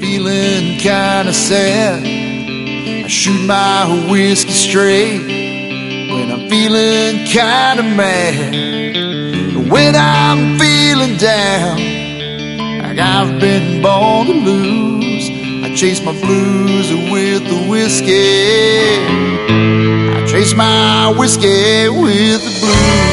feeling kinda sad, I shoot my whiskey straight. When I'm feeling kinda mad, when I'm feeling down, like I've been born to lose, I chase my blues with the whiskey. I chase my whiskey with the blues.